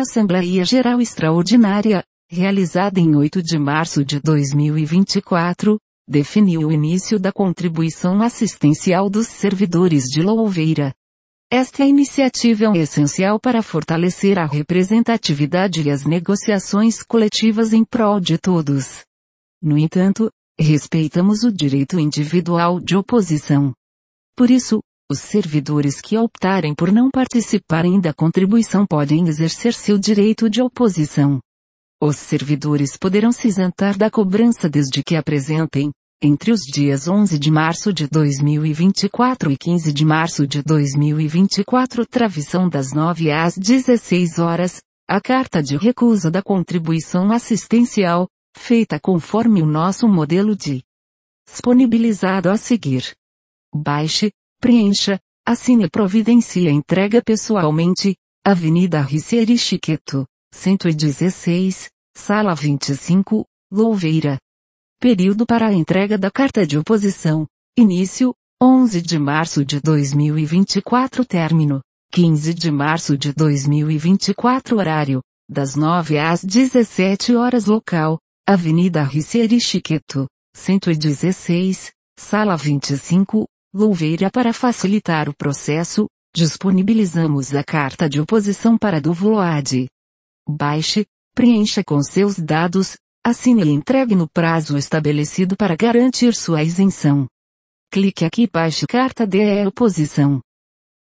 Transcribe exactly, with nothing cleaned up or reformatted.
Assembleia Geral Extraordinária, realizada em oito de março de dois mil e vinte e quatro, definiu o início da contribuição assistencial dos servidores de Louveira. Esta iniciativa é essencial para fortalecer a representatividade e as negociações coletivas em prol de todos. No entanto, respeitamos o direito individual de oposição. Por isso, os servidores que optarem por não participarem da contribuição podem exercer seu direito de oposição. Os servidores poderão se isentar da cobrança desde que apresentem, entre os dias onze de março de dois mil e vinte e quatro e quinze de março de dois mil e vinte e quatro, travição das nove às dezesseis horas, a carta de recusa da contribuição assistencial, feita conforme o nosso modelo de disponibilizado a seguir. Baixe, preencha, assine e providencie a entrega pessoalmente, Avenida Ricieri Chiqueto, cento e dezesseis, Sala vinte e cinco, Louveira. Período para a entrega da carta de oposição. Início, onze de março de dois mil e vinte e quatro. Término, quinze de março de dois mil e vinte e quatro. Horário, das nove às dezessete horas. Local, Avenida Ricieri Chiqueto, cento e dezesseis, Sala vinte e cinco, Louveira. Para facilitar o processo, disponibilizamos a carta de oposição para download. Baixe, preencha com seus dados, assine e entregue no prazo estabelecido para garantir sua isenção. Clique aqui e baixe carta de oposição.